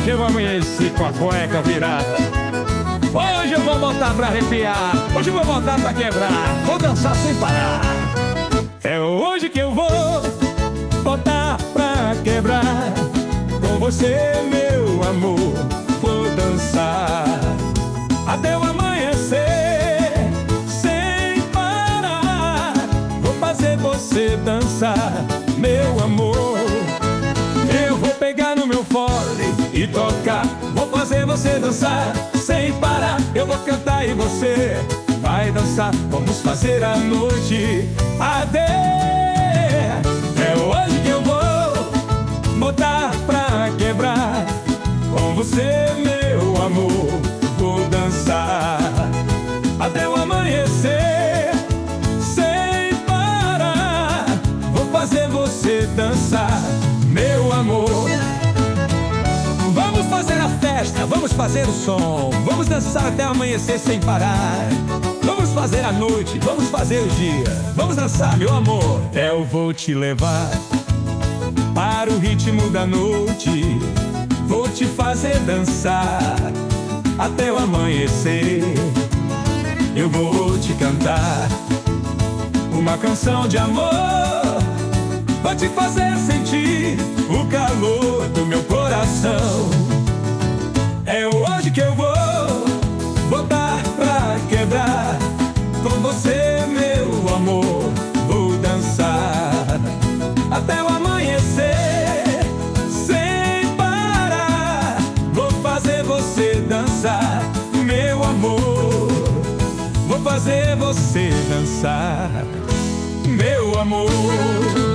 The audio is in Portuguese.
hoje eu amanheci com a cueca virada. Hoje eu vou botar pra arrepiar, hoje eu vou botar pra quebrar, vou dançar sem parar. É hoje que eu vou botar pra quebrar. Com você, meu amor, vou dançar até o amanhecer, sem parar. Vou fazer você dançar, meu amor. Eu vou pegar no meu fole e tocar, vou fazer você dançar sem parar. Eu vou cantar e você vai dançar. Vamos fazer a noite arder. É hoje que eu vou botar pra quebrar. Com você, meu amor, vou dançar até o amanhecer, sem parar. Vou fazer você dançar, meu amor. Vamos fazer a festa, vamos fazer o som, vamos dançar até amanhecer sem parar. Vamos fazer a noite, vamos fazer o dia, vamos dançar, meu amor. Eu vou te levar para o ritmo da noite, vou te fazer dançar até o amanhecer. Eu vou te cantar uma canção de amor, vou te fazer sentir o calor do meu coração. É hoje que eu vou botar pra quebrar. Com você, meu amor, vou dançar até o amanhecer, sem parar. Vou fazer você dançar, meu amor. Vou fazer você dançar, meu amor.